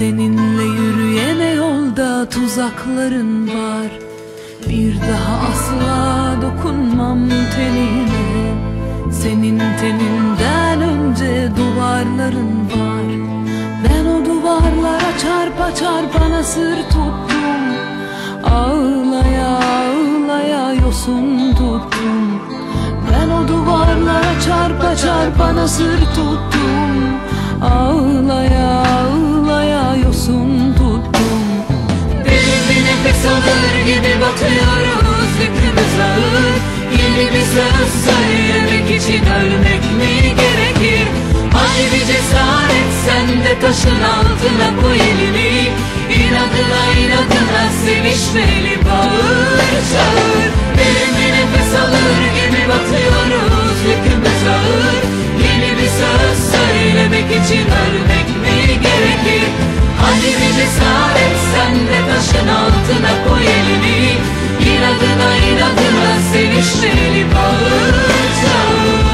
Seninle yürüyene yolda tuzakların var. Bir daha asla dokunmam tenine. Senin teninden önce duvarların var. Ben o duvarlara çarpa çarpa nasır tuttum. Ağlaya ağlaya yosun tuttum. Ben o duvarlara çarpa çarpa nasır tuttum. Ağlaya ağlaya yosun tuttum. Derin bir nefes alır gibi batıyoruz, yükümüz ağır. Yeni bir söz söylemek için ölmek mi gerekir? Hadi bir cesaret, sen de taşın altına koy elini. İnadına inadına sevişmeli, bağır çağır. Derin bir nefes alır gibi batıyoruz, yükümüz ağır. Yeni bir söz söylemek için ölmek mi gerekir? Hadi bir cesaret, sen de taşın altına koy elini. İnadına inadına sevişmeli, bağır çağır.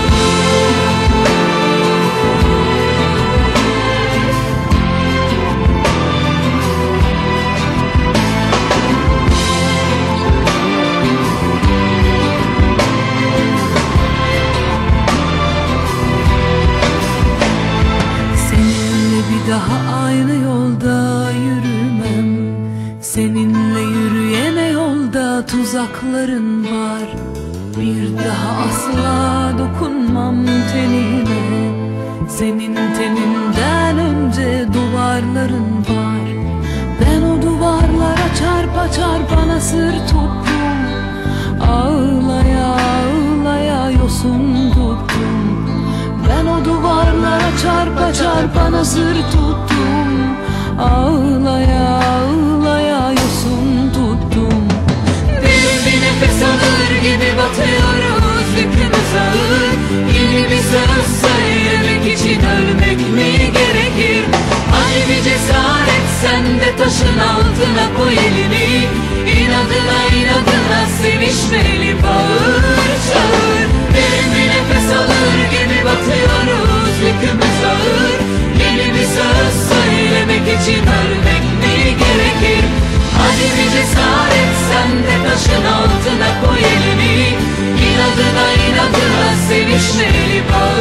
Daha aynı yolda yürümem. Seninle yürüyene yolda tuzakların var. Bir daha asla dokunmam tenine. Senin teninden önce duvarların var. Ben o duvarlara çarpa çarpa nasır tuttum. Ağlaya ağlaya yosun tuttum. Ben o duvarlara çarpa çarpa nasır tuttum. Ağlaya ağlaya yosun tuttum. Derin bir nefes alır gibi batıyoruz, yükümüz ağır. Yeni bir söz söylemek için ölmek mi gerekir? Hadi bir cesaret, sen de taşın altına koy elini. İnadına inadına sevişmeli, bağır çağır. Derin bir nefes alır gibi batıyoruz, yükümüz ağır. Yeni bir söz söylemek için ölmek mi gerekir? Hadi bir cesaret, sen de taşın altına koy elini. İnadına inadına sevişmeli, bağır.